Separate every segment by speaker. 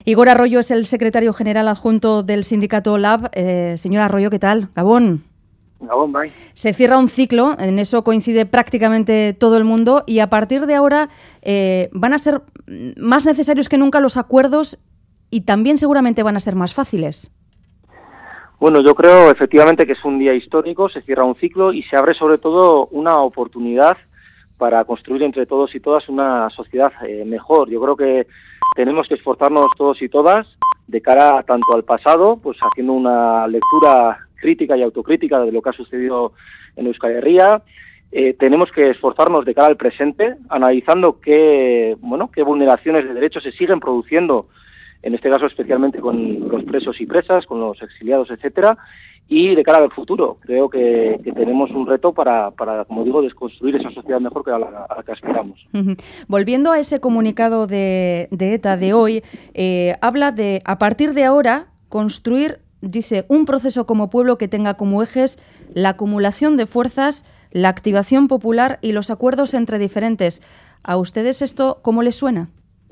Speaker 1: Igor Arroyo es el secretario general adjunto del sindicato LAB. Señor Arroyo, ¿qué tal? Gabón.
Speaker 2: Gabón, bye.
Speaker 1: Se cierra un ciclo, en eso coincide prácticamente todo el mundo, y a partir de ahora van a ser más necesarios que nunca los acuerdos y también seguramente van a ser más fáciles.
Speaker 2: Bueno, yo creo efectivamente que es un día histórico, se cierra un ciclo y se abre sobre todo una oportunidad para construir entre todos y todas una sociedad mejor. Yo creo que tenemos que esforzarnos todos y todas de cara tanto al pasado, pues haciendo una lectura crítica y autocrítica de lo que ha sucedido en Euskal Herria. Tenemos que esforzarnos de cara al presente, analizando qué vulneraciones de derechos se siguen produciendo, en este caso especialmente con los presos y presas, con los exiliados, etcétera, y de cara al futuro. Creo que tenemos un reto para, como digo, desconstruir esa sociedad mejor que a la que aspiramos.
Speaker 1: Uh-huh. Volviendo a ese comunicado de ETA de hoy, habla de, a partir de ahora, construir, dice, un proceso como pueblo que tenga como ejes la acumulación de fuerzas, la activación popular y los acuerdos entre diferentes. ¿A ustedes esto cómo les suena?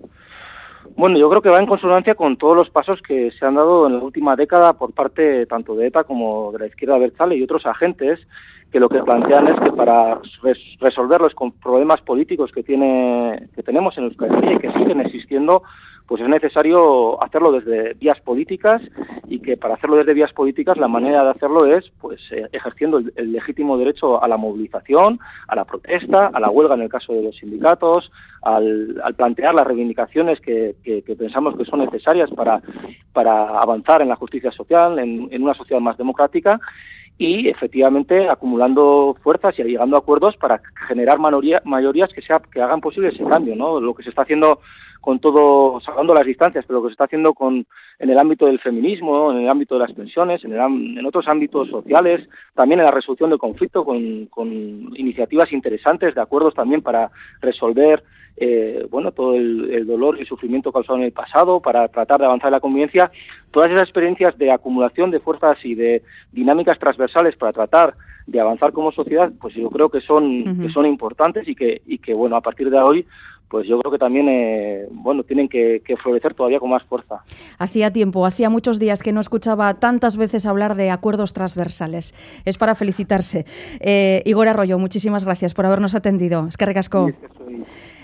Speaker 2: Bueno, yo creo que va en consonancia con todos los pasos que se han dado en la última década por parte tanto de ETA como de la izquierda abertzale y otros agentes que lo que plantean es que para resolver los problemas políticos que tenemos en Euskal Herria y que siguen existiendo, pues es necesario hacerlo desde vías políticas y que para hacerlo desde vías políticas la manera de hacerlo es pues ejerciendo el legítimo derecho a la movilización, a la protesta, a la huelga en el caso de los sindicatos, al plantear las reivindicaciones que pensamos que son necesarias para avanzar en la justicia social, en una sociedad más democrática, y efectivamente acumulando fuerzas y llegando a acuerdos para generar mayorías que hagan posible ese cambio, ¿no? Lo que se está haciendo con todo, salvando las distancias, pero lo que se está haciendo en el ámbito del feminismo, en el ámbito de las pensiones, en otros ámbitos sociales, también en la resolución del conflicto, con iniciativas interesantes de acuerdos también para resolver todo el dolor y el sufrimiento causado en el pasado, para tratar de avanzar en la convivencia. Todas esas experiencias de acumulación de fuerzas y de dinámicas transversales para tratar de avanzar como sociedad, pues yo creo que son importantes y que bueno, a partir de hoy, pues yo creo que también tienen que florecer todavía con más fuerza.
Speaker 1: Hacía muchos días que no escuchaba tantas veces hablar de acuerdos transversales. Es para felicitarse. Igor Arroyo, muchísimas gracias por habernos atendido. Eskerrik asko.
Speaker 2: Sí,